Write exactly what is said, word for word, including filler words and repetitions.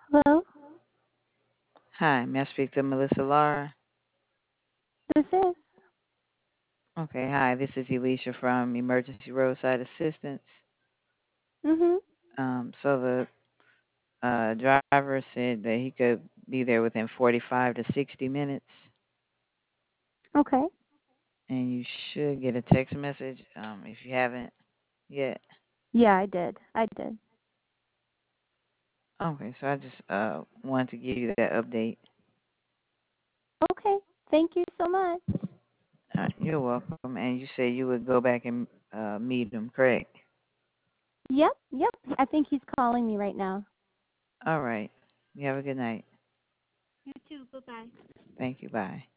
Hello, Hi, may I speak to Melissa Lara? this is. Okay, hi, this is Elisha from Emergency Roadside Assistance. Mhm. Um, so the uh, driver said that he could be there within forty-five to sixty minutes, Okay. and you should get a text message um, if you haven't yet. Yeah, I did. I did. Okay, so I just uh, wanted to give you that update. Okay. Thank you so much. Uh, you're welcome. And you said you would go back and uh, meet him, correct? Yep. Yep. I think he's calling me right now. All right. You have a good night. You too. Bye bye. Thank you. Bye.